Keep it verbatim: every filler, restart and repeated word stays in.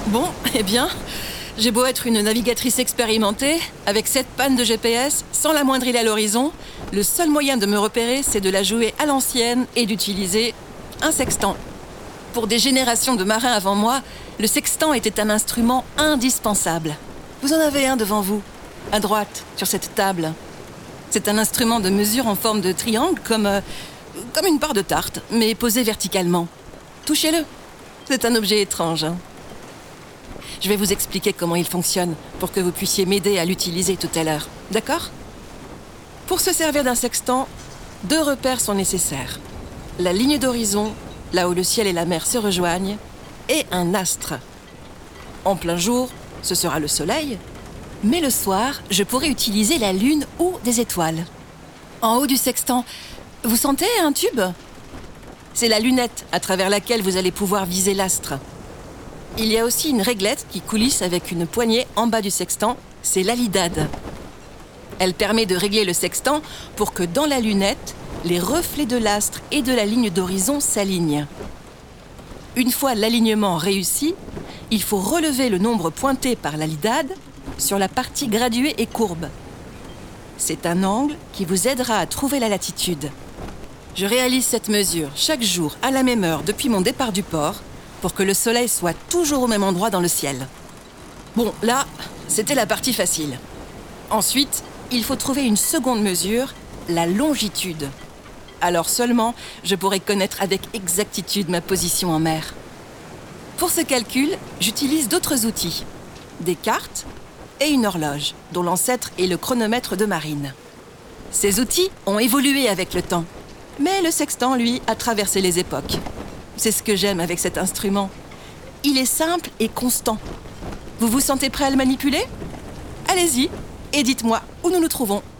Bon, eh bien, j'ai beau être une navigatrice expérimentée, avec cette panne de G P S, sans la moindre île à l'horizon, le seul moyen de me repérer, c'est de la jouer à l'ancienne et d'utiliser un sextant. Pour des générations de marins avant moi, le sextant était un instrument indispensable. Vous en avez un devant vous, à droite, sur cette table. C'est un instrument de mesure en forme de triangle, comme, euh, comme une part de tarte, mais posé verticalement. Touchez-le. C'est un objet étrange, hein. Je vais vous expliquer comment il fonctionne, pour que vous puissiez m'aider à l'utiliser tout à l'heure. D'accord ? Pour se servir d'un sextant, deux repères sont nécessaires. La ligne d'horizon, là où le ciel et la mer se rejoignent, et un astre. En plein jour, ce sera le soleil, mais le soir, je pourrai utiliser la lune ou des étoiles. En haut du sextant, vous sentez un tube ? C'est la lunette à travers laquelle vous allez pouvoir viser l'astre. Il y a aussi une réglette qui coulisse avec une poignée en bas du sextant, c'est l'alidade. Elle permet de régler le sextant pour que dans la lunette, les reflets de l'astre et de la ligne d'horizon s'alignent. Une fois l'alignement réussi, il faut relever le nombre pointé par l'alidade sur la partie graduée et courbe. C'est un angle qui vous aidera à trouver la latitude. Je réalise cette mesure chaque jour à la même heure depuis mon départ du port pour que le soleil soit toujours au même endroit dans le ciel. Bon, là, c'était la partie facile. Ensuite, il faut trouver une seconde mesure, la longitude. Alors seulement, je pourrai connaître avec exactitude ma position en mer. Pour ce calcul, j'utilise d'autres outils, des cartes et une horloge, dont l'ancêtre est le chronomètre de marine. Ces outils ont évolué avec le temps, mais le sextant, lui, a traversé les époques. C'est ce que j'aime avec cet instrument. Il est simple et constant. Vous vous sentez prêt à le manipuler ? Allez-y et dites-moi où nous nous trouvons.